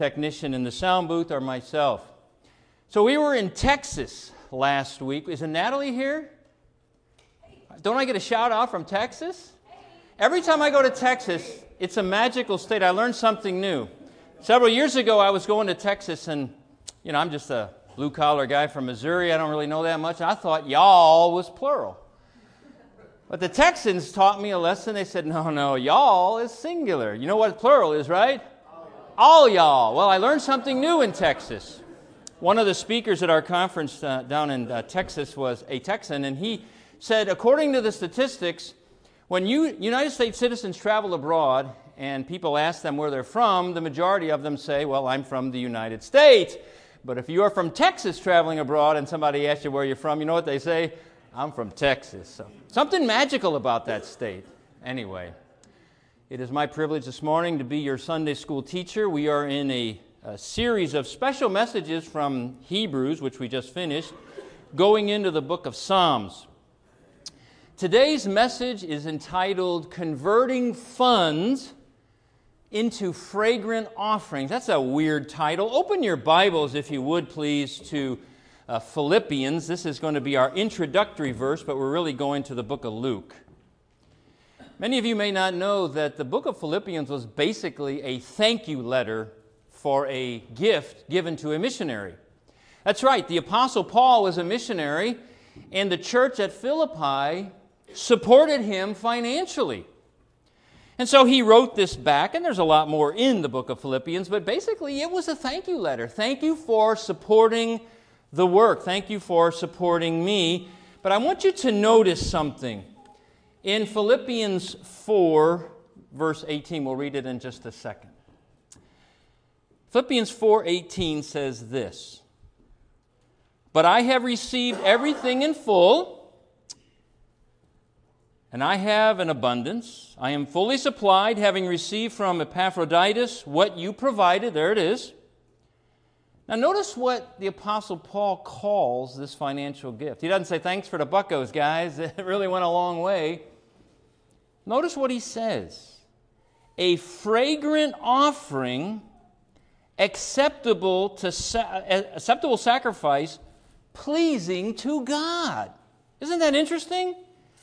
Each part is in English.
Technician in the sound booth or myself. So we were in Texas last week. Is Natalie here? Don't I get a shout out from Texas? Every time I go to Texas, it's a magical state. I learned something new. Several years ago, I was going to Texas, and I'm just a blue-collar guy from Missouri. I don't really know that much. I thought y'all was plural. But the Texans taught me a lesson. They said, no, y'all is singular. You know what plural is, right? All y'all. Well, I learned something new in Texas. One of the speakers at our conference down in Texas was a Texan, and he said, according to the statistics, when United States citizens travel abroad and people ask them where they're from, the majority of them say, well, I'm from the United States. But if you are from Texas traveling abroad and somebody asks you where you're from, you know what they say? I'm from Texas. So, something magical about that state. Anyway. It is my privilege this morning to be your Sunday school teacher. We are in a series of special messages from Hebrews, which we just finished, going into the book of Psalms. Today's message is entitled, Converting Funds into Fragrant Offerings. That's a weird title. Open your Bibles, if you would, please, to Philippians. This is going to be our introductory verse, but we're really going to the book of Luke. Many of you may not know that the book of Philippians was basically a thank you letter for a gift given to a missionary. That's right, the Apostle Paul was a missionary, and the church at Philippi supported him financially. And so he wrote this back, and there's a lot more in the book of Philippians, but basically it was a thank you letter. Thank you for supporting the work. Thank you for supporting me. But I want you to notice something. In Philippians 4, verse 18, we'll read it in just a second. Philippians 4:18 says this, "But I have received everything in full, and I have an abundance. I am fully supplied, having received from Epaphroditus what you provided." There it is. Now notice what the Apostle Paul calls this financial gift. He doesn't say, thanks for the buckos, guys. It really went a long way. Notice what he says. A fragrant offering, acceptable sacrifice, pleasing to God. Isn't that interesting?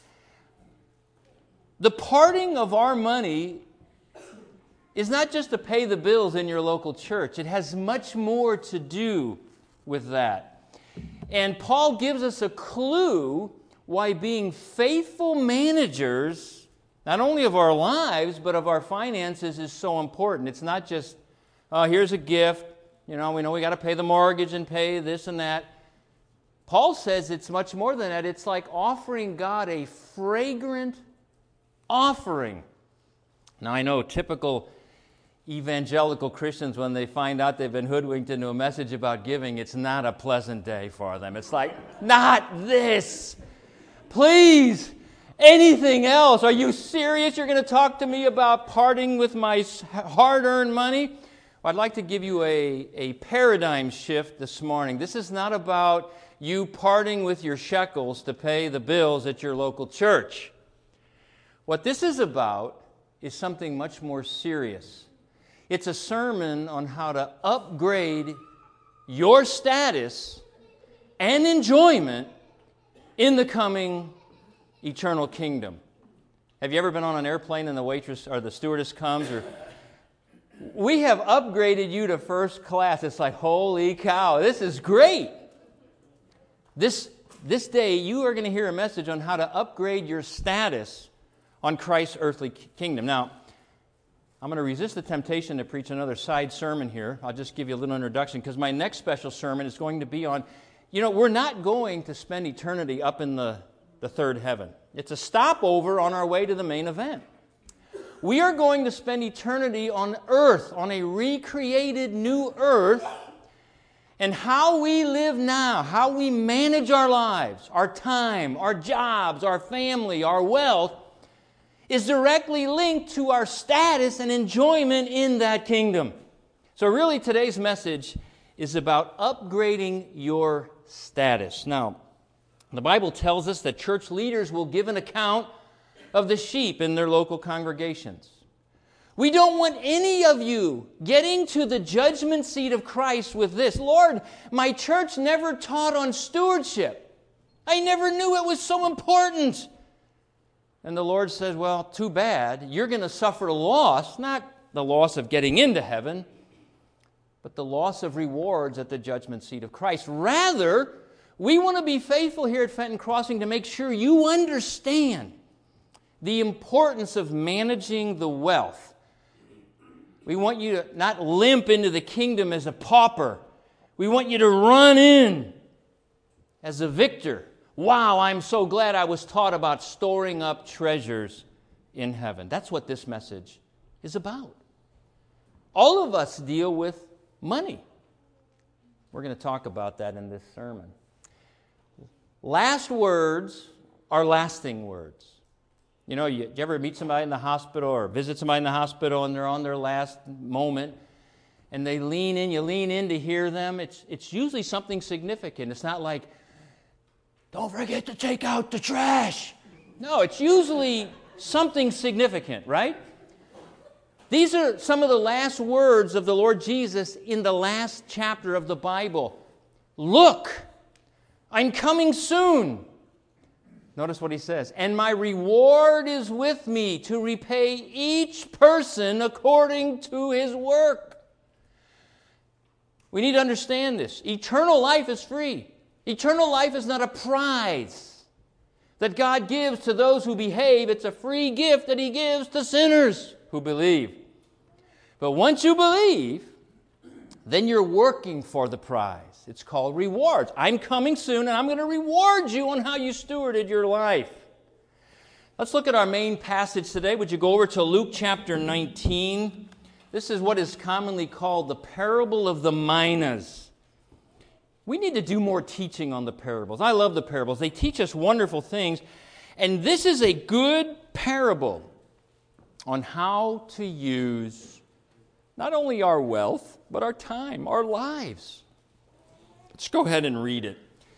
The parting of our money is not just to pay the bills in your local church. It has much more to do with that. And Paul gives us a clue why being faithful managers, not only of our lives, but of our finances, is so important. It's not just, here's a gift. We know we got to pay the mortgage and pay this and that. Paul says it's much more than that. It's like offering God a fragrant offering. Now, I know typical evangelical Christians, when they find out they've been hoodwinked into a message about giving, it's not a pleasant day for them. It's like, not this. Please, anything else? Are you serious? You're going to talk to me about parting with my hard-earned money? Well, I'd like to give you a paradigm shift this morning. This is not about you parting with your shekels to pay the bills at your local church. What this is about is something much more serious. It's a sermon on how to upgrade your status and enjoyment in the coming eternal kingdom. Have you ever been on an airplane and the waitress or the stewardess comes? We have upgraded you to first class. It's like, holy cow, this is great. This day you are going to hear a message on how to upgrade your status on Christ's earthly kingdom. Now, I'm going to resist the temptation to preach another side sermon here. I'll just give you a little introduction, because my next special sermon is going to be on, we're not going to spend eternity up in the third heaven. It's a stopover on our way to the main event. We are going to spend eternity on earth, on a recreated new earth, and how we live now, how we manage our lives, our time, our jobs, our family, our wealth, is directly linked to our status and enjoyment in that kingdom. So really today's message is about upgrading your status. Now, the Bible tells us that church leaders will give an account of the sheep in their local congregations. We don't want any of you getting to the judgment seat of Christ with this. Lord, my church never taught on stewardship. I never knew it was so important. And the Lord says, well, too bad. You're going to suffer loss, not the loss of getting into heaven, but the loss of rewards at the judgment seat of Christ. Rather, we want to be faithful here at Fenton Crossing to make sure you understand the importance of managing the wealth. We want you to not limp into the kingdom as a pauper. We want you to run in as a victor. Wow, I'm so glad I was taught about storing up treasures in heaven. That's what this message is about. All of us deal with money. We're going to talk about that in this sermon. Last words are lasting words. You know, you ever meet somebody in the hospital or visit somebody in the hospital and they're on their last moment and they lean in, you lean in to hear them. It's usually something significant. It's not like, don't forget to take out the trash. No, it's usually something significant, right? These are some of the last words of the Lord Jesus in the last chapter of the Bible. Look, I'm coming soon. Notice what he says. And my reward is with me to repay each person according to his work. We need to understand this. Eternal life is free. Eternal life is not a prize that God gives to those who behave. It's a free gift that he gives to sinners who believe. But once you believe, then you're working for the prize. It's called rewards. I'm coming soon and I'm going to reward you on how you stewarded your life. Let's look at our main passage today. Would you go over to Luke chapter 19? This is what is commonly called the parable of the minas. We need to do more teaching on the parables. I love the parables. They teach us wonderful things. And this is a good parable on how to use not only our wealth, but our time, our lives. Let's go ahead and read it.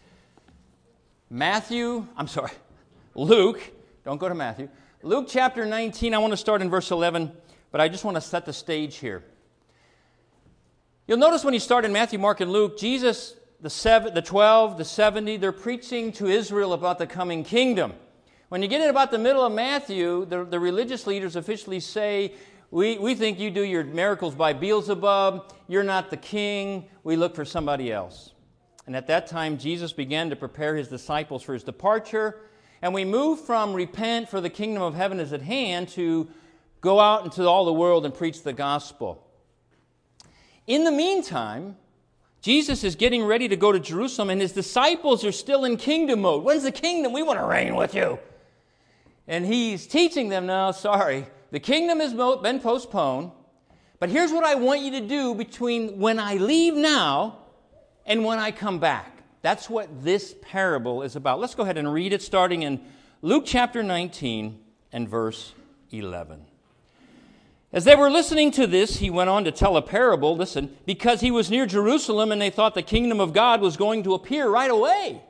Luke, don't go to Matthew. Luke chapter 19, I want to start in verse 11, but I just want to set the stage here. You'll notice when you start in Matthew, Mark, and Luke, Jesus, the 12, the 70, they're preaching to Israel about the coming kingdom. When you get in about the middle of Matthew, the religious leaders officially say, we think you do your miracles by Beelzebub. You're not the king. We look for somebody else. And at that time, Jesus began to prepare his disciples for his departure. And we move from repent for the kingdom of heaven is at hand to go out into all the world and preach the gospel. In the meantime, Jesus is getting ready to go to Jerusalem and his disciples are still in kingdom mode. When's the kingdom? We want to reign with you. And he's teaching them now, sorry, the kingdom has been postponed, but here's what I want you to do between when I leave now and when I come back. That's what this parable is about. Let's go ahead and read it starting in Luke chapter 19 and verse 11. As they were listening to this, he went on to tell a parable, listen, because he was near Jerusalem and they thought the kingdom of God was going to appear right away.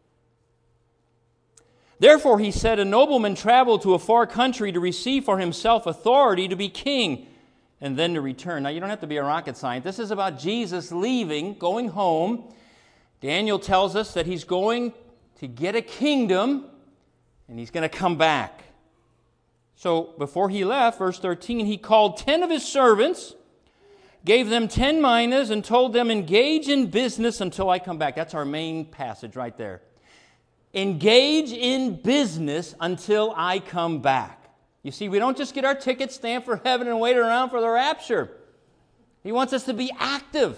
Therefore, he said, a nobleman traveled to a far country to receive for himself authority to be king and then to return. Now, you don't have to be a rocket scientist. This is about Jesus leaving, going home. Daniel tells us that he's going to get a kingdom and he's going to come back. So, before he left, verse 13, he called 10 of his servants, gave them 10 minas, and told them, engage in business until I come back. That's our main passage right there. Engage in business until I come back. You see, we don't just get our ticket stamped for heaven and wait around for the rapture. He wants us to be active.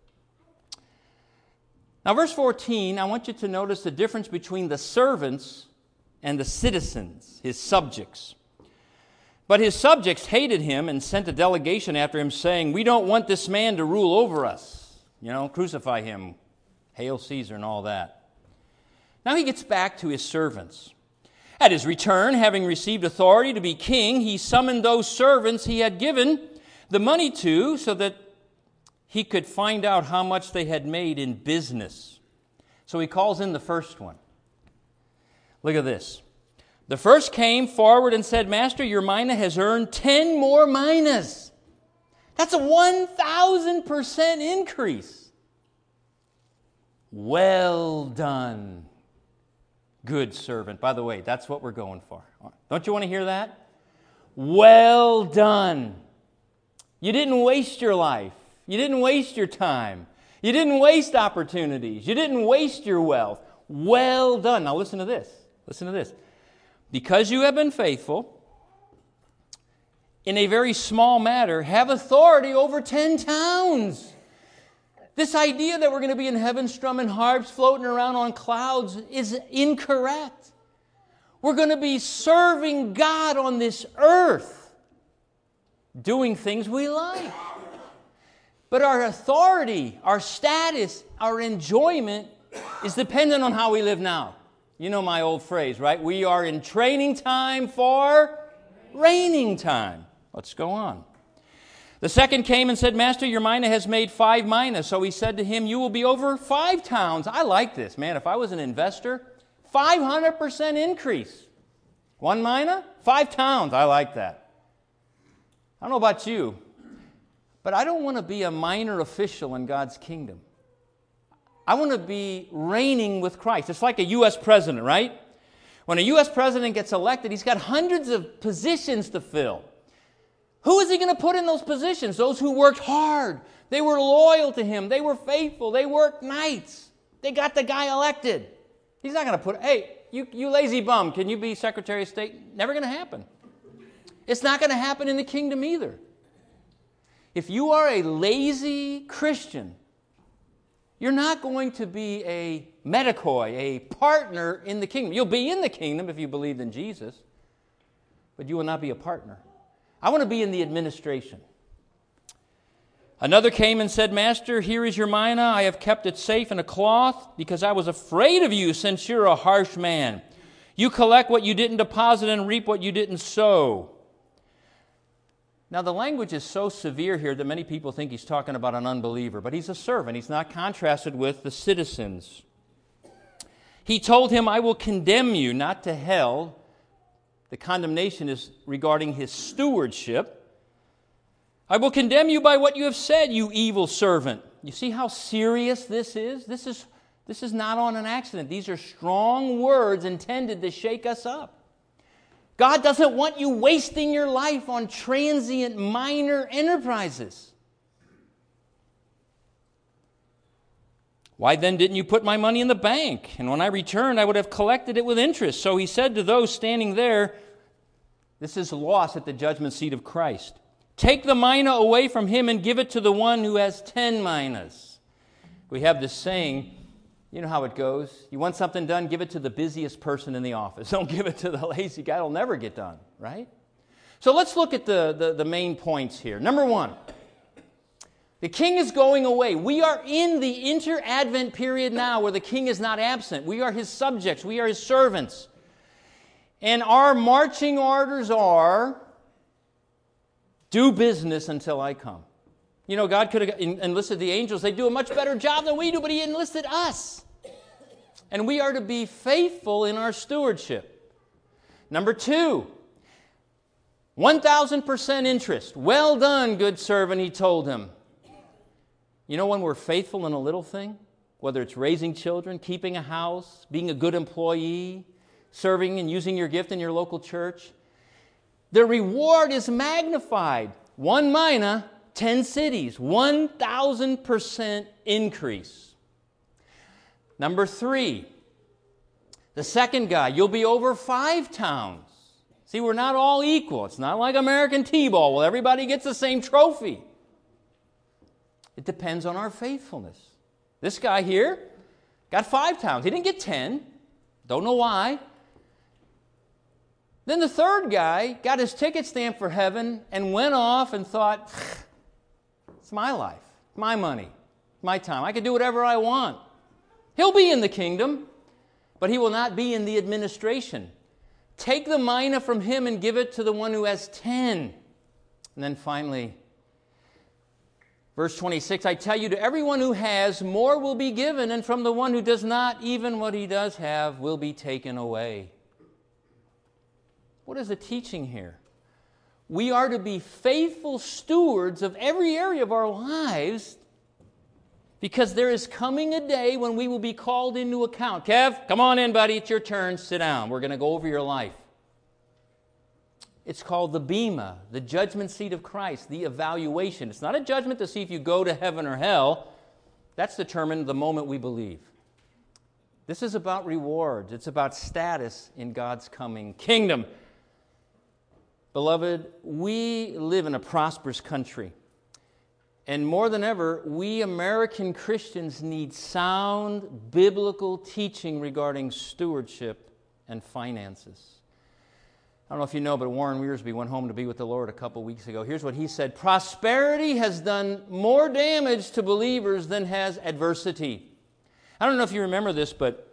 Now, verse 14, I want you to notice the difference between the servants and the citizens, his subjects. But his subjects hated him and sent a delegation after him, saying, we don't want this man to rule over us. Crucify him. Hail Caesar and all that. Now he gets back to his servants. At his return, having received authority to be king, he summoned those servants he had given the money to so that he could find out how much they had made in business. So he calls in the first one. Look at this. The first came forward and said, Master, your mina has earned 10 more minas. That's a 1,000% increase. Well done, good servant. By the way, that's what we're going for. Don't you want to hear that? Well done. You didn't waste your life. You didn't waste your time. You didn't waste opportunities. You didn't waste your wealth. Well done. Now listen to this. Listen to this. Because you have been faithful in a very small matter, have authority over 10 towns. This idea that we're going to be in heaven strumming harps, floating around on clouds is incorrect. We're going to be serving God on this earth, doing things we like. But our authority, our status, our enjoyment is dependent on how we live now. You know my old phrase, right? We are in training time for reigning time. Let's go on. The second came and said, Master, your mina has made 5 minas. So he said to him, you will be over 5 towns. I like this, man. If I was an investor, 500% increase. 1 mina, 5 towns. I like that. I don't know about you, but I don't want to be a minor official in God's kingdom. I want to be reigning with Christ. It's like a U.S. president, right? When a U.S. president gets elected, he's got hundreds of positions to fill. Who is he going to put in those positions? Those who worked hard. They were loyal to him. They were faithful. They worked nights. They got the guy elected. He's not going to put, hey, you lazy bum, can you be Secretary of State? Never going to happen. It's not going to happen in the kingdom either. If you are a lazy Christian, you're not going to be a medikoi, a partner in the kingdom. You'll be in the kingdom if you believed in Jesus, but you will not be a partner. I want to be in the administration. Another came and said, Master, here is your mina. I have kept it safe in a cloth because I was afraid of you since you're a harsh man. You collect what you didn't deposit and reap what you didn't sow. Now, the language is so severe here that many people think he's talking about an unbeliever, but he's a servant. He's not contrasted with the citizens. He told him, I will condemn you, not to hell. The condemnation is regarding his stewardship. I will condemn you by what you have said, you evil servant. You see how serious this is? This is not on an accident. These are strong words intended to shake us up. God doesn't want you wasting your life on transient minor enterprises. Why then didn't you put my money in the bank? And when I returned, I would have collected it with interest. So he said to those standing there, this is loss at the judgment seat of Christ. Take the mina away from him and give it to the one who has 10 minas. We have this saying, you know how it goes. You want something done, give it to the busiest person in the office. Don't give it to the lazy guy. It'll never get done, right? So let's look at the main points here. Number 1, the king is going away. We are in the inter-advent period now where the king is not absent. We are his subjects. We are his servants. And our marching orders are, do business until I come. You know, God could have enlisted the angels. They do a much better job than we do, but he enlisted us. And we are to be faithful in our stewardship. Number 2, 1,000% interest. Well done, good servant, he told him. You know, when we're faithful in a little thing, whether it's raising children, keeping a house, being a good employee, serving and using your gift in your local church, the reward is magnified. 1 mina, 10 cities, 1,000% increase. Number 3, the second guy, you'll be over 5 towns. See, we're not all equal. It's not like American T-ball. Well, everybody gets the same trophy. It depends on our faithfulness. This guy here got 5 towns. He didn't get 10. Don't know why. Then the third guy got his ticket stamped for heaven and went off and thought, it's my life, my money, my time. I can do whatever I want. He'll be in the kingdom, but he will not be in the administration. Take the mina from him and give it to the one who has 10. And then finally, verse 26, I tell you, to everyone who has, more will be given, and from the one who does not, even what he does have will be taken away. What is the teaching here? We are to be faithful stewards of every area of our lives, because there is coming a day when we will be called into account. Kev, come on in, buddy. It's your turn. Sit down. We're going to go over your life. It's called the Bema, the judgment seat of Christ, the evaluation. It's not a judgment to see if you go to heaven or hell. That's determined the moment we believe. This is about rewards. It's about status in God's coming kingdom. Beloved, we live in a prosperous country. And more than ever, we American Christians need sound biblical teaching regarding stewardship and finances. I don't know if you know, but Warren Wiersbe went home to be with the Lord a couple weeks ago. Here's what he said: prosperity has done more damage to believers than has adversity. I don't know if you remember this, but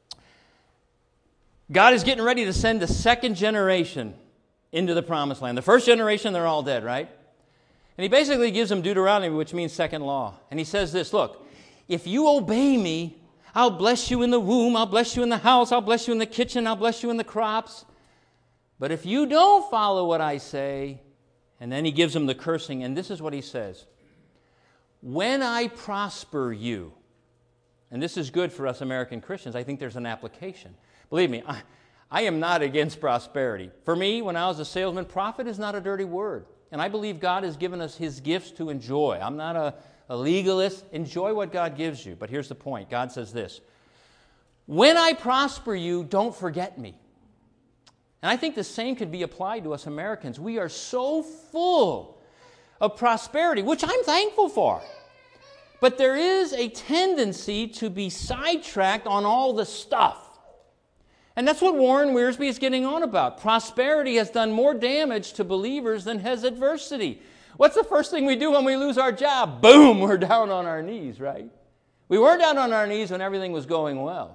God is getting ready to send the second generation into the promised land. The first generation, they're all dead, right? And he basically gives them Deuteronomy, which means second law. And he says this: look, if you obey me, I'll bless you in the womb, I'll bless you in the house, I'll bless you in the kitchen, I'll bless you in the crops. But if you don't follow what I say, and then he gives them the cursing, and this is what he says: when I prosper you, and this is good for us American Christians, I think there's an application. Believe me, I am not against prosperity. For me, when I was a salesman, profit is not a dirty word. And I believe God has given us His gifts to enjoy. I'm not a legalist. Enjoy what God gives you. But here's the point. God says this: when I prosper you, don't forget me. And I think the same could be applied to us Americans. We are so full of prosperity, which I'm thankful for. But there is a tendency to be sidetracked on all the stuff. And that's what Warren Wiersbe is getting on about. Prosperity has done more damage to believers than has adversity. What's the first thing we do when we lose our job? Boom, we're down on our knees, right? We weren't down on our knees when everything was going well.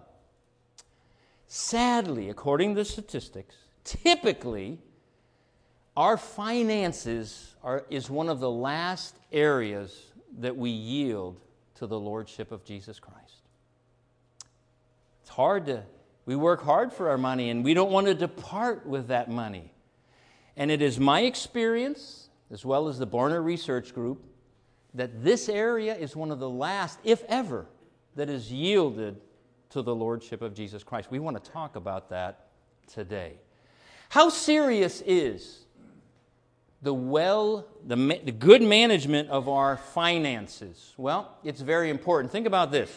Sadly, according to the statistics, typically, our finances is one of the last areas that we yield to the Lordship of Jesus Christ. It's hard we work hard for our money, and we don't want to depart with that money. And it is my experience, as well as the Barna Research Group, that this area is one of the last, if ever, that is yielded to the Lordship of Jesus Christ. We want to talk about that today. How serious is the good management of our finances? Well, it's very important. Think about this.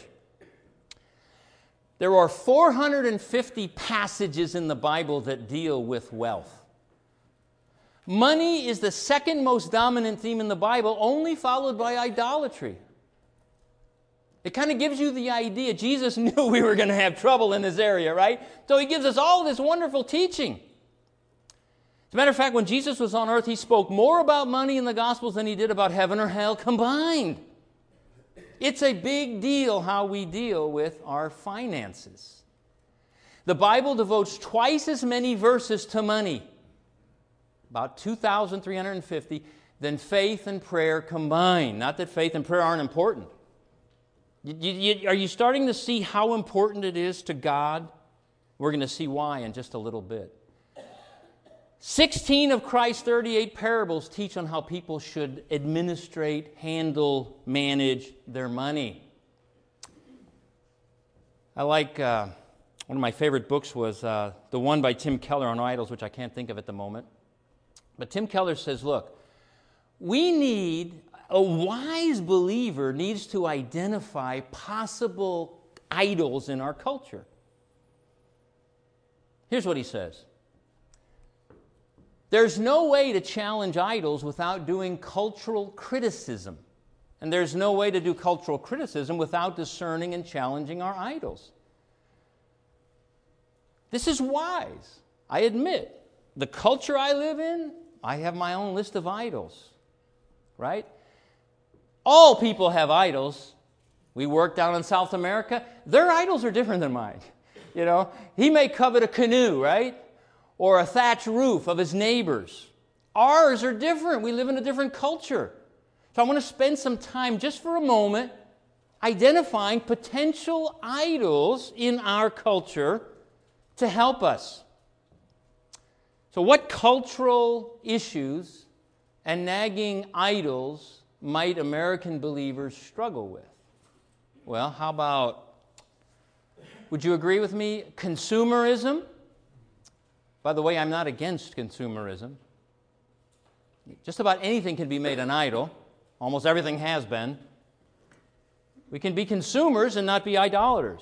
There are 450 passages in the Bible that deal with wealth. Money is the second most dominant theme in the Bible, only followed by idolatry. It kind of gives you the idea. Jesus knew we were going to have trouble in this area, right? So He gives us all this wonderful teaching. As a matter of fact, when Jesus was on earth, He spoke more about money in the Gospels than He did about heaven or hell combined. It's a big deal how we deal with our finances. The Bible devotes twice as many verses to money, about 2,350, than faith and prayer combined. Not that faith and prayer aren't important. Are you starting to see how important it is to God? We're going to see why in just a little bit. 16 of Christ's 38 parables teach on how people should administrate, handle, manage their money. I like, one of my favorite books was the one by Tim Keller on idols, which I can't think of at the moment. But Tim Keller says, look, a wise believer needs to identify possible idols in our culture. Here's what he says. There's no way to challenge idols without doing cultural criticism. And there's no way to do cultural criticism without discerning and challenging our idols. This is wise. I admit, the culture I live in, I have my own list of idols. Right? All people have idols. We work down in South America. Their idols are different than mine. You know, he may covet a canoe, right? Or a thatched roof of his neighbors. Ours are different. We live in a different culture. So I want to spend some time, just for a moment, identifying potential idols in our culture to help us. So what cultural issues and nagging idols might American believers struggle with? Well, how about, would you agree with me, consumerism? By the way, I'm not against consumerism. Just about anything can be made an idol. Almost everything has been. We can be consumers and not be idolaters.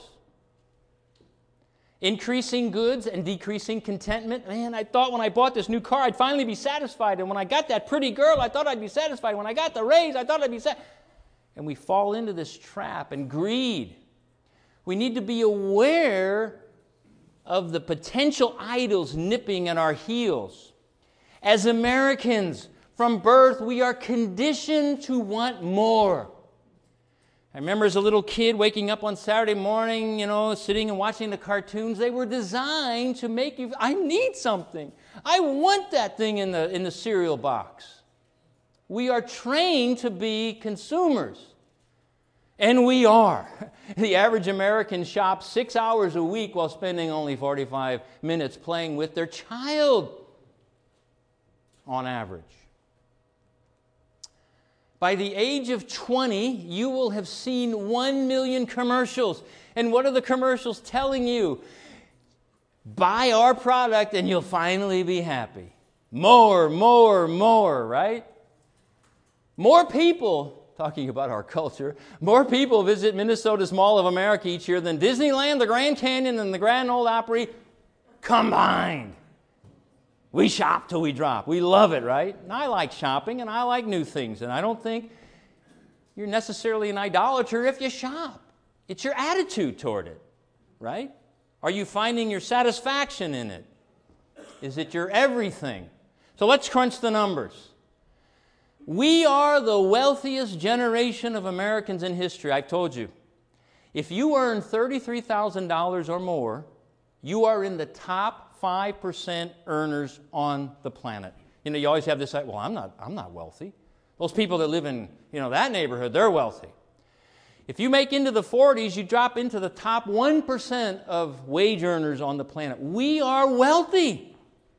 Increasing goods and decreasing contentment. Man, I thought when I bought this new car, I'd finally be satisfied. And when I got that pretty girl, I thought I'd be satisfied. When I got the raise, I thought I'd be satisfied. And we fall into this trap. And greed. We need to be aware of the potential idols nipping at our heels. As Americans, from birth, we are conditioned to want more. I remember as a little kid waking up on Saturday morning, sitting and watching the cartoons. They were designed to make you, I need something. I want that thing in the cereal box. We are trained to be consumers. And we are. The average American shops 6 hours a week while spending only 45 minutes playing with their child on average. By the age of 20, you will have seen 1 million commercials. And what are the commercials telling you? Buy our product and you'll finally be happy. More, right? More people, talking about our culture, more people visit Minnesota's Mall of America each year than Disneyland, the Grand Canyon, and the Grand Ole Opry combined. We shop till we drop. We love it, right? And I like shopping and I like new things. And I don't think you're necessarily an idolater if you shop. It's your attitude toward it, right? Are you finding your satisfaction in it? Is it your everything? So let's crunch the numbers. We are the wealthiest generation of Americans in history. I've told you. If you earn $33,000 or more, you are in the top 5% earners on the planet. You always have this, well, I'm not wealthy. Those people that live in, that neighborhood, they're wealthy. If you make into the 40s, you drop into the top 1% of wage earners on the planet. We are wealthy.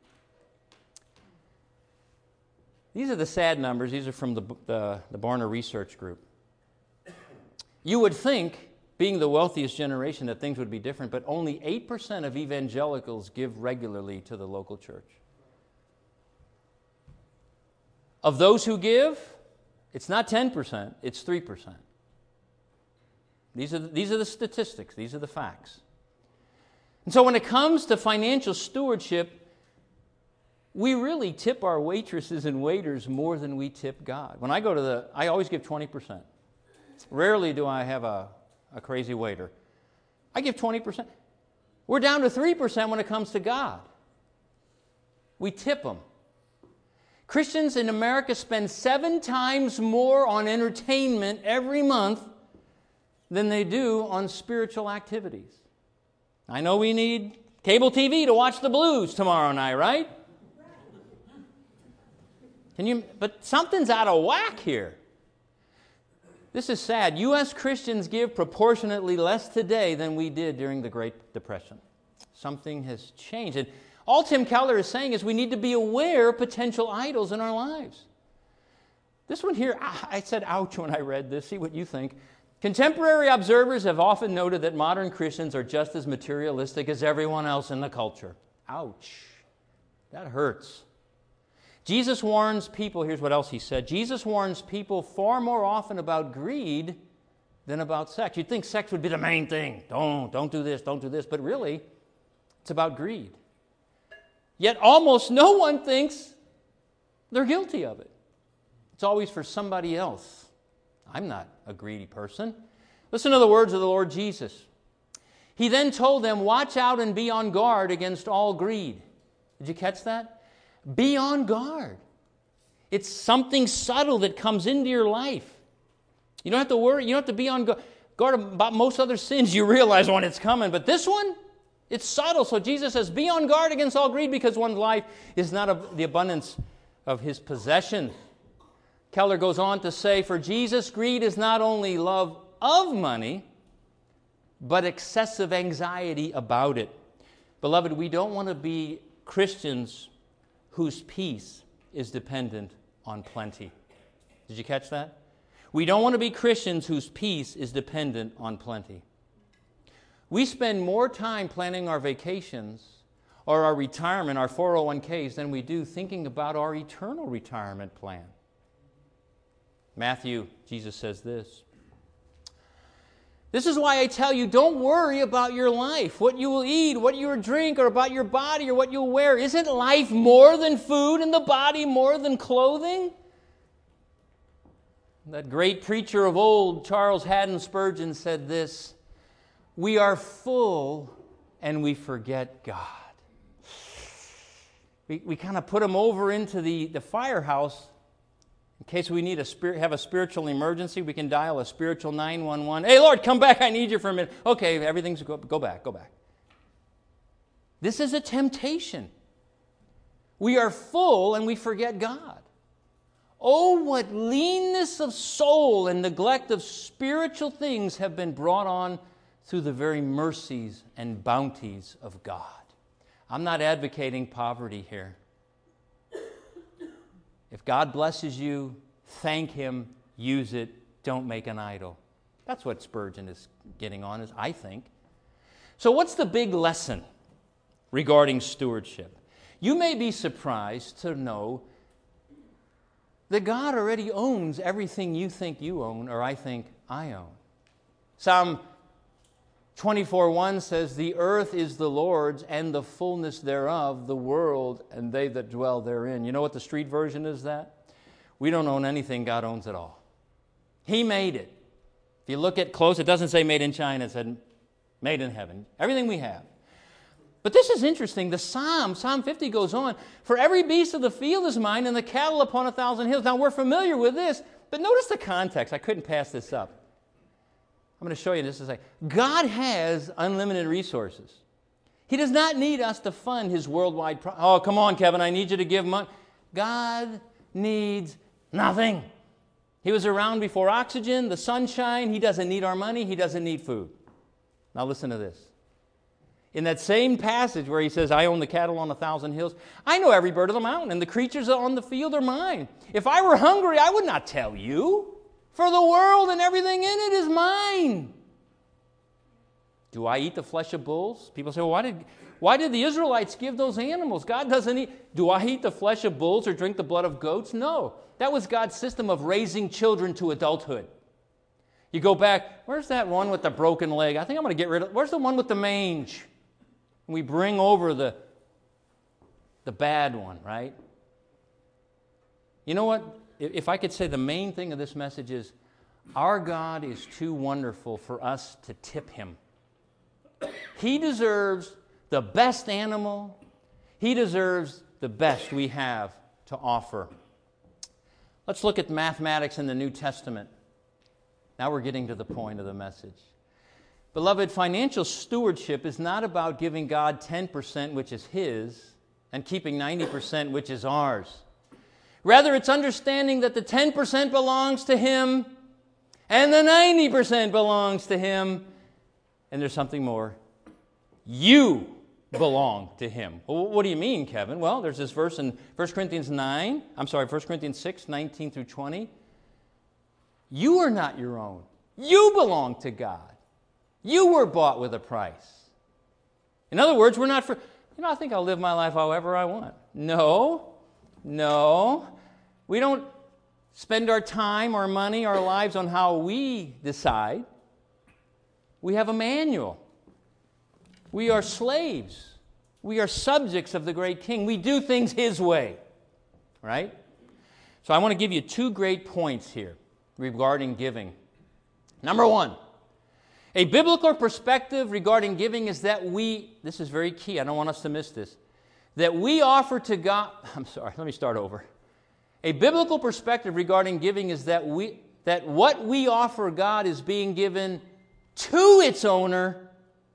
These are the sad numbers. These are from the Barna Research Group. You would think, being the wealthiest generation, that things would be different, but only 8% of evangelicals give regularly to the local church. Of those who give, it's not 10%, it's 3%. These are the statistics, these are the facts. And so when it comes to financial stewardship, we really tip our waitresses and waiters more than we tip God. When I go I always give 20%. Rarely do I have a crazy waiter. I give 20%. We're down to 3% when it comes to God. We tip them. Christians in America spend 7 times more on entertainment every month than they do on spiritual activities. I know we need cable TV to watch the Blues tomorrow night, right? But something's out of whack here. This is sad. U.S. Christians give proportionately less today than we did during the Great Depression. Something has changed. And all Tim Keller is saying is we need to be aware of potential idols in our lives. This one here, I said ouch when I read this. See what you think. Contemporary observers have often noted that modern Christians are just as materialistic as everyone else in the culture. Ouch. That hurts. Jesus warns people, here's what else he said. Jesus warns people far more often about greed than about sex. You'd think sex would be the main thing. Don't do this, don't do this. But really, it's about greed. Yet almost no one thinks they're guilty of it. It's always for somebody else. I'm not a greedy person. Listen to the words of the Lord Jesus. He then told them, watch out and be on guard against all greed. Did you catch that? Be on guard. It's something subtle that comes into your life. You don't have to worry. You don't have to be on guard about most other sins. You realize when it's coming. But this one, it's subtle. So Jesus says, be on guard against all greed because one's life is not of the abundance of his possession. Keller goes on to say, for Jesus, greed is not only love of money, but excessive anxiety about it. Beloved, we don't want to be Christians whose peace is dependent on plenty. Did you catch that? We don't want to be Christians whose peace is dependent on plenty. We spend more time planning our vacations or our retirement, our 401ks, than we do thinking about our eternal retirement plan. Matthew, Jesus says this. This is why I tell you, don't worry about your life, what you will eat, what you will drink, or about your body, or what you'll wear. Isn't life more than food and the body more than clothing? That great preacher of old, Charles Haddon Spurgeon, said this, we are full and we forget God. We kind of put him over into the firehouse. In case we need have a spiritual emergency, we can dial a spiritual 911. Hey, Lord, come back. I need you for a minute. Okay, everything's go back. This is a temptation. We are full and we forget God. Oh, what leanness of soul and neglect of spiritual things have been brought on through the very mercies and bounties of God. I'm not advocating poverty here. If God blesses you, thank Him, use it, don't make an idol. That's what Spurgeon is getting on, I think. So what's the big lesson regarding stewardship? You may be surprised to know that God already owns everything you think you own or I think I own. Psalm 24:1 says, the earth is the Lord's and the fullness thereof, the world and they that dwell therein. You know what the street version is that? We don't own anything, God owns it all. He made it. If you look at close, it doesn't say made in China, it said made in heaven. Everything we have. But this is interesting. The Psalm 50 goes on, for every beast of the field is mine and the cattle upon 1,000 hills. Now we're familiar with this, but notice the context. I couldn't pass this up. I'm going to show you this in a second. God has unlimited resources. He does not need us to fund His worldwide oh, come on, Kevin, I need you to give money. God needs nothing. He was around before oxygen, the sunshine. He doesn't need our money. He doesn't need food. Now listen to this. In that same passage where He says, I own the cattle on 1,000 hills, I know every bird of the mountain, and the creatures on the field are mine. If I were hungry, I would not tell you. For the world and everything in it is mine. Do I eat the flesh of bulls? People say, well, why did the Israelites give those animals? God doesn't eat. Do I eat the flesh of bulls or drink the blood of goats? No. That was God's system of raising children to adulthood. You go back, where's that one with the broken leg? I think I'm going to get rid of, where's the one with the mange? And we bring over the bad one, right? You know what? If I could say the main thing of this message is, our God is too wonderful for us to tip Him. He deserves the best animal. He deserves the best we have to offer. Let's look at mathematics in the New Testament. Now we're getting to the point of the message. Beloved, financial stewardship is not about giving God 10%, which is His, and keeping 90%, which is ours. Rather, it's understanding that the 10% belongs to Him and the 90% belongs to Him. And there's something more. You belong to Him. Well, what do you mean, Kevin? Well, there's this verse in 1 Corinthians 6, 19 through 20. You are not your own. You belong to God. You were bought with a price. In other words, we're not for, I think I'll live my life however I want. No. We don't spend our time, our money, our lives on how we decide. We have a manual. We are slaves. We are subjects of the great King. We do things His way. Right? So I want to give you two great points here regarding giving. Number one, a biblical perspective regarding giving is that this is very key, I don't want us to miss this, that we offer to God, let me start over. A biblical perspective regarding giving is that what we offer God is being given to its owner,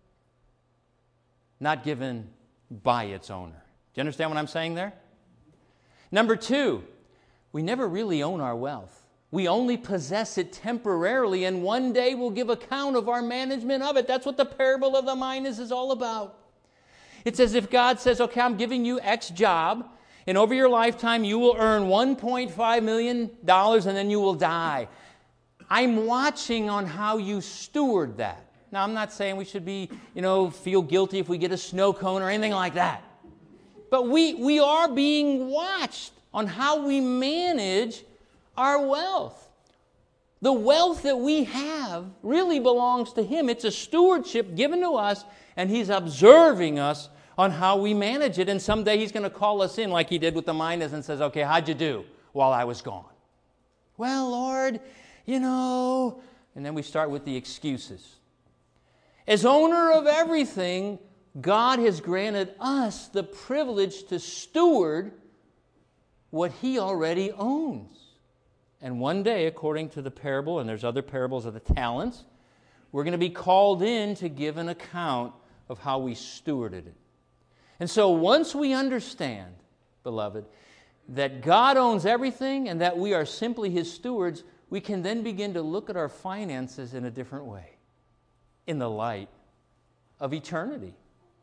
not given by its owner. Do you understand what I'm saying there? Number two, we never really own our wealth. We only possess it temporarily, and one day we'll give account of our management of it. That's what the parable of the minas is all about. It's as if God says, okay, I'm giving you X job, And over your lifetime, you will earn $1.5 million and then you will die. I'm watching on how you steward that. Now, I'm not saying we should be, feel guilty if we get a snow cone or anything like that. But we are being watched on how we manage our wealth. The wealth that we have really belongs to Him. It's a stewardship given to us, and He's observing us on how we manage it. And someday He's going to call us in like He did with the minas and says, okay, how'd you do while I was gone? Well, Lord, and then we start with the excuses. As owner of everything, God has granted us the privilege to steward what He already owns. And one day, according to the parable, and there's other parables of the talents, we're going to be called in to give an account of how we stewarded it. And so once we understand, beloved, that God owns everything and that we are simply His stewards, we can then begin to look at our finances in a different way, in the light of eternity.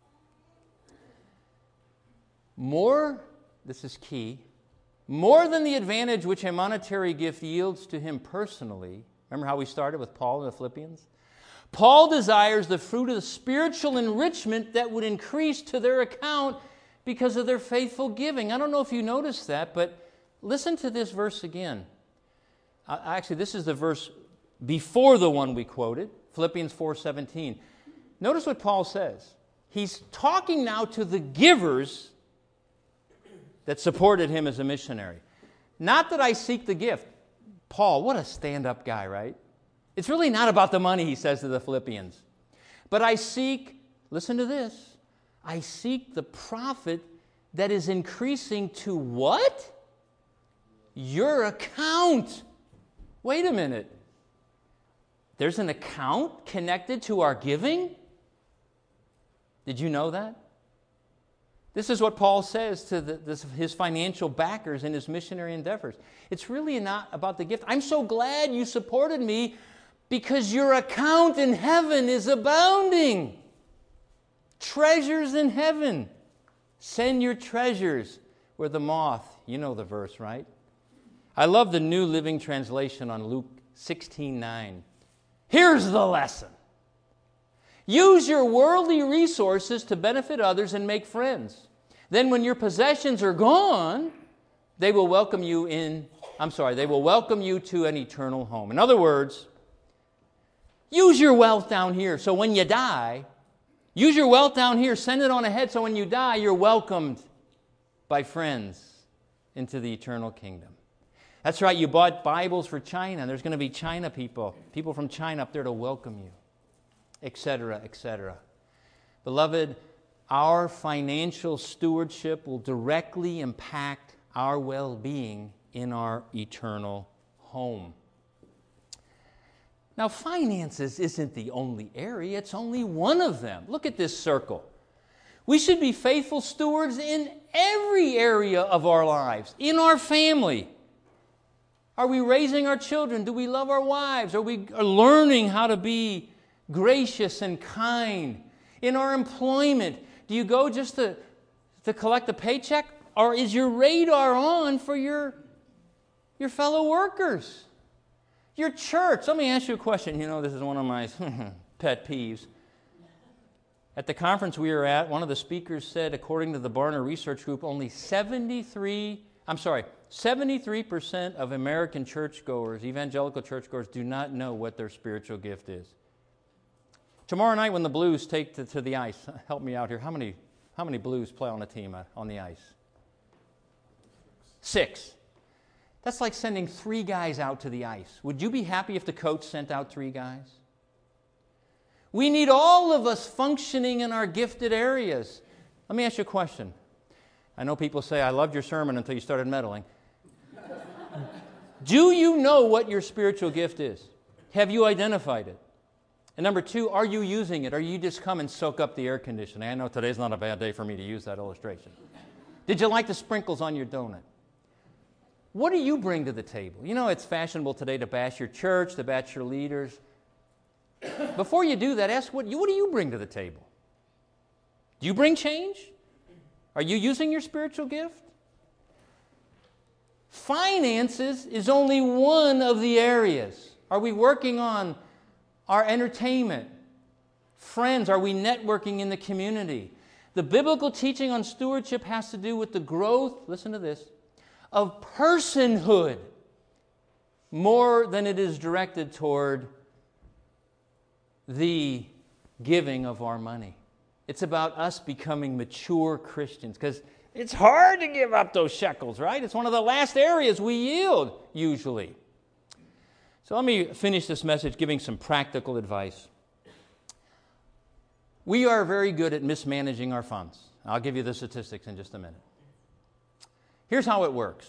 This is key, more than the advantage which a monetary gift yields to him personally. Remember how we started with Paul in the Philippians? Paul desires the fruit of the spiritual enrichment that would increase to their account because of their faithful giving. I don't know if you noticed that, but listen to this verse again. Actually, this is the verse before the one we quoted, Philippians 4:17. Notice what Paul says. He's talking now to the givers that supported him as a missionary. Not that I seek the gift. Paul, what a stand-up guy, right? It's really not about the money, he says to the Philippians. But I seek, listen to this, I seek the profit that is increasing to what? Your account. Wait a minute. There's an account connected to our giving? Did you know that? This is what Paul says to his financial backers in his missionary endeavors. It's really not about the gift. I'm so glad you supported me because your account in heaven is abounding. Treasures in heaven. Send your treasures where the moth, you know the verse, right? I love the New Living Translation on Luke 16:9. Here's the lesson. Use your worldly resources to benefit others and make friends. Then when your possessions are gone, they will welcome you to an eternal home. In other words, use your wealth down here so when you die, use your wealth down here, send it on ahead so when you die, you're welcomed by friends into the eternal kingdom. That's right, you bought Bibles for China. There's going to be China people from China up there to welcome you, etc., etc. Beloved, our financial stewardship will directly impact our well-being in our eternal home. Now, finances isn't the only area. It's only one of them. Look at this circle. We should be faithful stewards in every area of our lives, in our family. Are we raising our children? Do we love our wives? Are we learning how to be gracious and kind? In our employment, do you go just to collect a paycheck? Or is your radar on for your fellow workers? Your church. Let me ask you a question. This is one of my pet peeves. At the conference we were at, one of the speakers said, according to the Barna Research Group, only 73% of American churchgoers, evangelical churchgoers, do not know what their spiritual gift is. Tomorrow night when the Blues take to the ice, help me out here. How many Blues play on a team on the ice? 6. That's like sending 3 guys out to the ice. Would you be happy if the coach sent out 3 guys? We need all of us functioning in our gifted areas. Let me ask you a question. I know people say, I loved your sermon until you started meddling. Do you know what your spiritual gift is? Have you identified it? And number 2, are you using it? Or you just come and soak up the air conditioning? I know today's not a bad day for me to use that illustration. Did you like the sprinkles on your donut? What do you bring to the table? It's fashionable today to bash your church, to bash your leaders. Before you do that, ask what do you bring to the table? Do you bring change? Are you using your spiritual gift? Finances is only one of the areas. Are we working on our entertainment? Friends, are we networking in the community? The biblical teaching on stewardship has to do with the growth, listen to this, of personhood more than it is directed toward the giving of our money. It's about us becoming mature Christians, because it's hard to give up those shekels, right? It's one of the last areas we yield, usually. So let me finish this message giving some practical advice. We are very good at mismanaging our funds. I'll give you the statistics in just a minute. Here's how it works.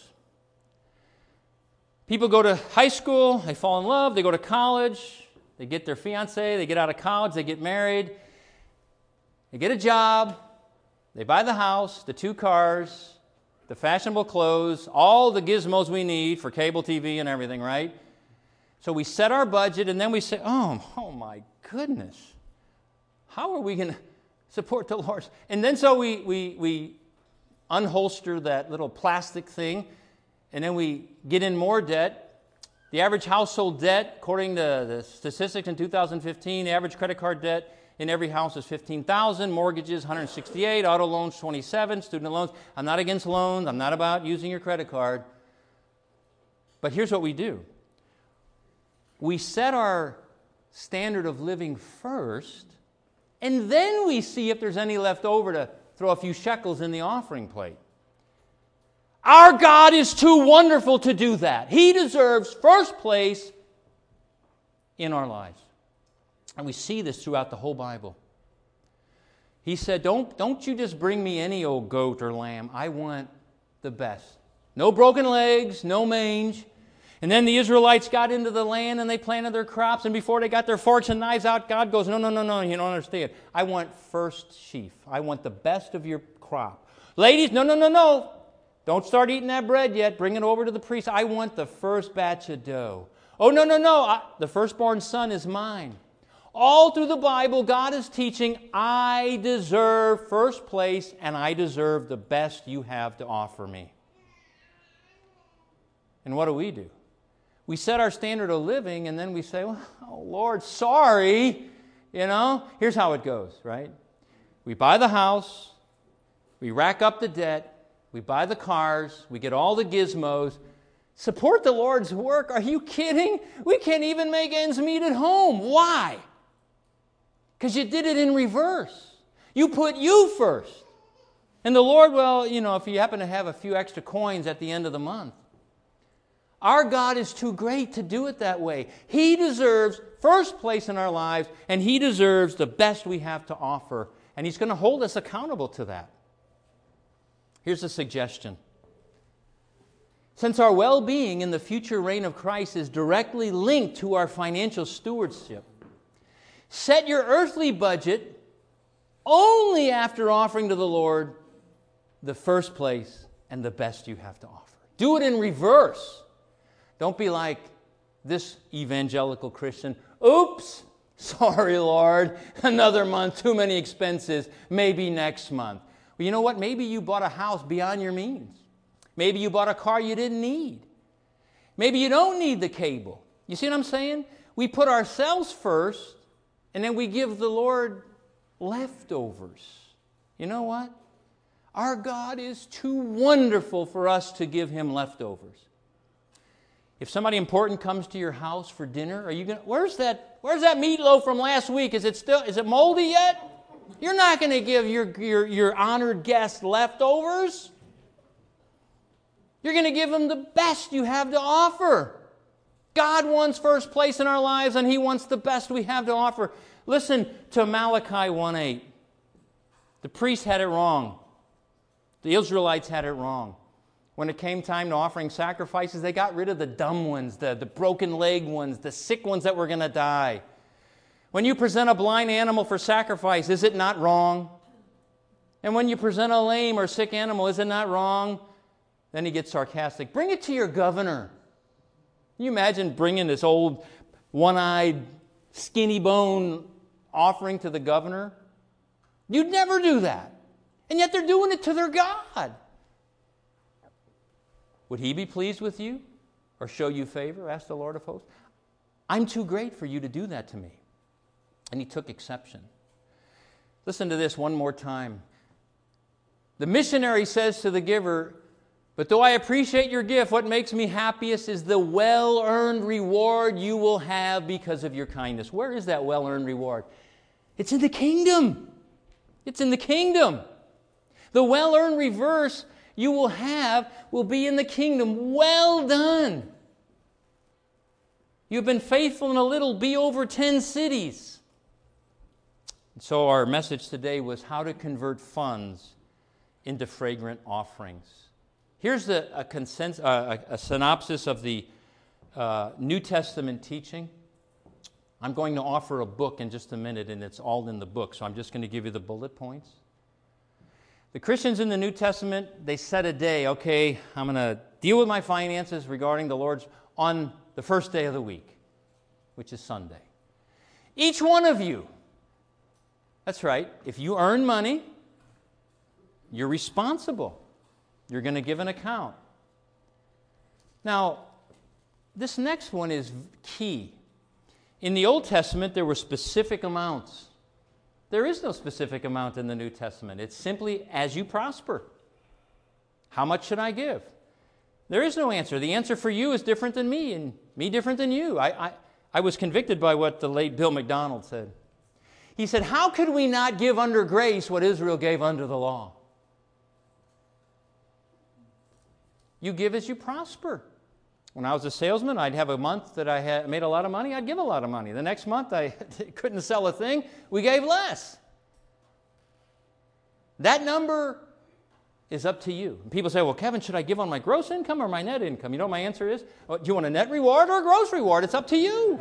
People go to high school, they fall in love, they go to college, they get their fiancé, they get out of college, they get married, they get a job, they buy the house, the 2 cars, the fashionable clothes, all the gizmos we need for cable TV and everything, right? So we set our budget, and then we say, oh my goodness, how are we going to support the Lord? And then so we unholster that little plastic thing, and then we get in more debt. The average household debt, according to the statistics in 2015, the average credit card debt in every house is $15,000, mortgages $168, auto loans $27, student loans. I'm not against loans. I'm not about using your credit card. But here's what we do. We set our standard of living first, and then we see if there's any left over to throw a few shekels in the offering plate. Our God is too wonderful to do that. He deserves first place in our lives. And we see this throughout the whole Bible. He said, don't you just bring me any old goat or lamb. I want the best. No broken legs, no mange. And then the Israelites got into the land and they planted their crops, and before they got their forks and knives out, God goes, no, you don't understand. I want first sheaf. I want the best of your crop. Ladies, no. Don't start eating that bread yet. Bring it over to the priest. I want the first batch of dough. Oh, no. The firstborn son is mine. All through the Bible, God is teaching, I deserve first place and I deserve the best you have to offer me. And what do? We set our standard of living and then we say, oh, Lord, sorry. Here's how it goes, right? We buy the house, we rack up the debt, we buy the cars, we get all the gizmos. Support the Lord's work? Are you kidding? We can't even make ends meet at home. Why? Because you did it in reverse. You put you first. And the Lord, if you happen to have a few extra coins at the end of the month. Our God is too great to do it that way. He deserves first place in our lives, and He deserves the best we have to offer. And He's going to hold us accountable to that. Here's a suggestion. Since our well-being in the future reign of Christ is directly linked to our financial stewardship, set your earthly budget only after offering to the Lord the first place and the best you have to offer. Do it in reverse. Don't be like this evangelical Christian. Oops, sorry, Lord, another month, too many expenses, maybe next month. Well, you know what? Maybe you bought a house beyond your means. Maybe you bought a car you didn't need. Maybe you don't need the cable. You see what I'm saying? We put ourselves first, and then we give the Lord leftovers. You know what? Our God is too wonderful for us to give Him leftovers. If somebody important comes to your house for dinner, are you going? Where's that meatloaf from last week? Is it moldy yet? You're not going to give your honored guest leftovers. You're going to give them the best you have to offer. God wants first place in our lives, and He wants the best we have to offer. Listen to Malachi 1:8. The priests had it wrong. The Israelites had it wrong. When it came time to offering sacrifices, they got rid of the dumb ones, the broken leg ones, the sick ones that were going to die. When you present a blind animal for sacrifice, is it not wrong? And when you present a lame or sick animal, is it not wrong? Then he gets sarcastic. Bring it to your governor. Can you imagine bringing this old one-eyed, skinny bone offering to the governor? You'd never do that. And yet they're doing it to their God. Would He be pleased with you or show you favor? Asked the Lord of hosts. I'm too great for you to do that to me. And He took exception. Listen to this one more time. The missionary says to the giver, but though I appreciate your gift, what makes me happiest is the well-earned reward you will have because of your kindness. Where is that well-earned reward? It's in the kingdom. It's in the kingdom. The well-earned reverse you will have will be in the kingdom. Well done. You've been faithful in a little, be over 10 cities. So our message today was how to convert funds into fragrant offerings. Here's a synopsis of the New Testament teaching. I'm going to offer a book in just a minute, and it's all in the book, so I'm just going to give you the bullet points. The Christians in the New Testament, they set a day, okay, I'm going to deal with my finances regarding the Lord's on the first day of the week, which is Sunday. Each one of you, that's right, if you earn money, you're responsible. You're going to give an account. Now, this next one is key. In the Old Testament, there were specific amounts. There is no specific amount in the New Testament. It's simply as you prosper. How much should I give? There is no answer. The answer for you is different than me, and me different than you. I was convicted by what the late Bill McDonald said. He said, how could we not give under grace what Israel gave under the law? You give as you prosper. When I was a salesman, I'd have a month that I had made a lot of money, I'd give a lot of money. The next month, I couldn't sell a thing, we gave less. That number is up to you. And people say, well, Kevin, should I give on my gross income or my net income? You know what my answer is? Do you want a net reward or a gross reward? It's up to you.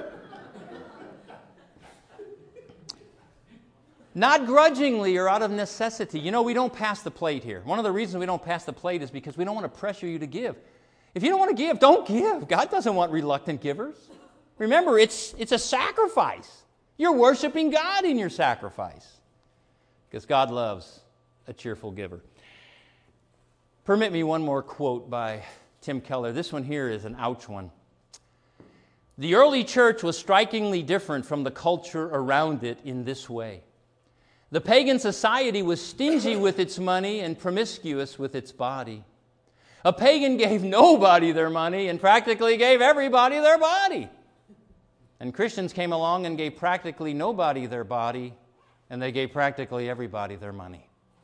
Not grudgingly or out of necessity. You know, we don't pass the plate here. One of the reasons we don't pass the plate is because we don't want to pressure you to give. If you don't want to give, don't give. God doesn't want reluctant givers. Remember, it's a sacrifice. You're worshiping God in your sacrifice because God loves a cheerful giver. Permit me one more quote by Tim Keller. This one here is an ouch one. The early church was strikingly different from the culture around it in this way. The pagan society was stingy with its money and promiscuous with its body. A pagan gave nobody their money and practically gave everybody their body. And Christians came along and gave practically nobody their body, and they gave practically everybody their money.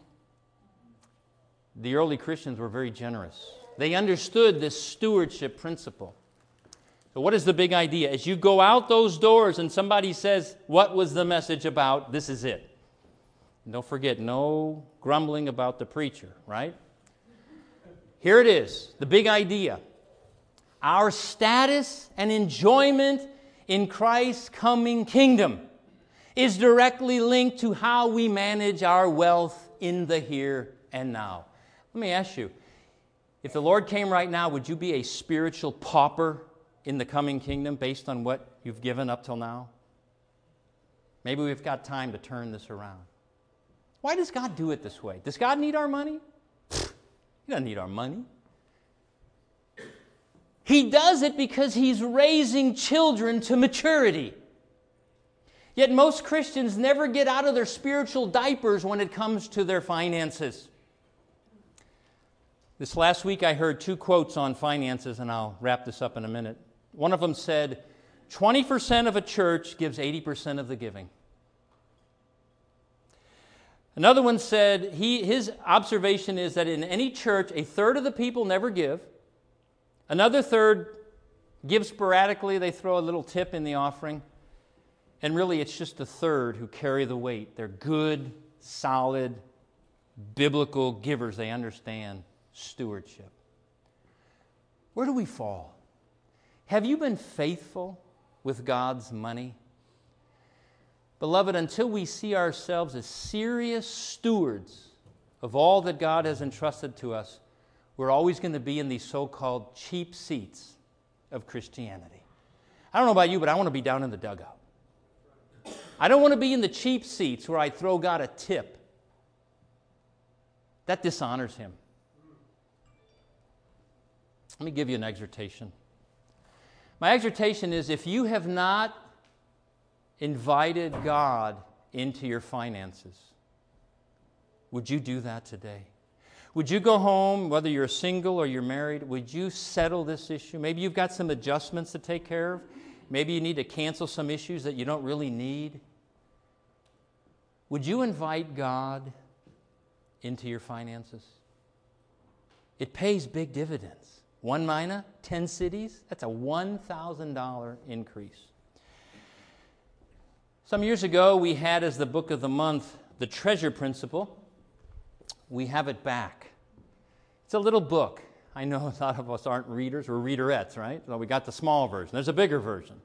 The early Christians were very generous. They understood this stewardship principle. So what is the big idea? As you go out those doors and somebody says, what was the message about? This is it. And don't forget, no grumbling about the preacher, right? Here it is, the big idea. Our status and enjoyment in Christ's coming kingdom is directly linked to how we manage our wealth in the here and now. Let me ask you, if the Lord came right now, would you be a spiritual pauper in the coming kingdom based on what you've given up till now? Maybe we've got time to turn this around. Why does God do it this way? Does God need our money? He doesn't need our money. He does it because He's raising children to maturity. Yet most Christians never get out of their spiritual diapers when it comes to their finances. This last week I heard two quotes on finances, and I'll wrap this up in a minute. One of them said, 20% of a church gives 80% of the giving. Another one said his observation is that in any church, a third of the people never give. Another third give sporadically. They throw a little tip in the offering. And really, it's just a third who carry the weight. They're good, solid, biblical givers. They understand stewardship. Where do we fall? Have you been faithful with God's money? Beloved, until we see ourselves as serious stewards of all that God has entrusted to us, we're always going to be in these so-called cheap seats of Christianity. I don't know about you, but I want to be down in the dugout. I don't want to be in the cheap seats where I throw God a tip. That dishonors Him. Let me give you an exhortation. My exhortation is, if you have not invited God into your finances, would you do that today? Would you go home, whether you're single or you're married, would you settle this issue? Maybe you've got some adjustments to take care of. Maybe you need to cancel some issues that you don't really need. Would you invite God into your finances? It pays big dividends. 1 mina, 10 cities, that's a $1,000 increase. Some years ago, we had as the book of the month, The Treasure Principle. We have it back. It's a little book. I know a lot of us aren't readers, we're readerettes, right? So we got the small version. There's a bigger version.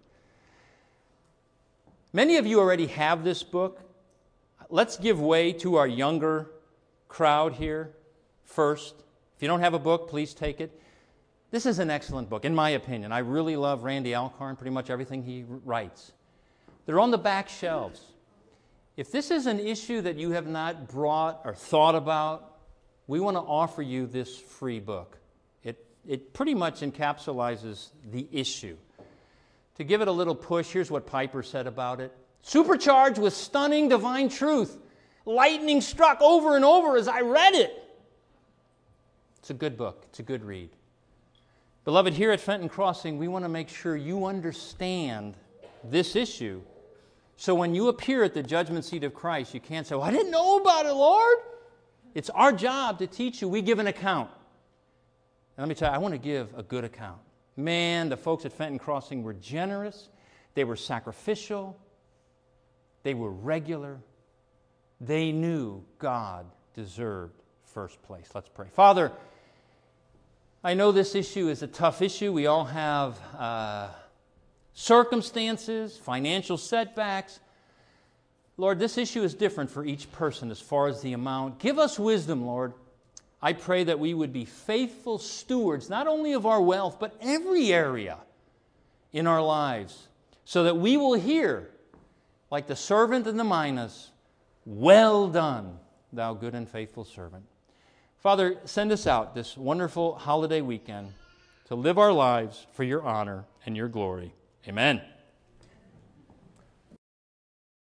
Many of you already have this book. Let's give way to our younger crowd here first. If you don't have a book, please take it. This is an excellent book, in my opinion. I really love Randy Alcorn, pretty much everything he writes. They're on the back shelves. If this is an issue that you have not brought or thought about, we want to offer you this free book. It pretty much encapsulates the issue. To give it a little push, here's what Piper said about it. Supercharged with stunning divine truth. Lightning struck over and over as I read it. It's a good book. It's a good read. Beloved, here at Fenton Crossing, we want to make sure you understand this issue. So when you appear at the judgment seat of Christ, you can't say, well, I didn't know about it, Lord. It's our job to teach you. We give an account. And let me tell you, I want to give a good account. Man, the folks at Fenton Crossing were generous. They were sacrificial. They were regular. They knew God deserved first place. Let's pray. Father, I know this issue is a tough issue. We all have circumstances, financial setbacks. Lord, this issue is different for each person as far as the amount. Give us wisdom, Lord. I pray that we would be faithful stewards, not only of our wealth, but every area in our lives, so that we will hear, like the servant in the minas, well done, thou good and faithful servant. Father, send us out this wonderful holiday weekend to live our lives for your honor and your glory. Amen.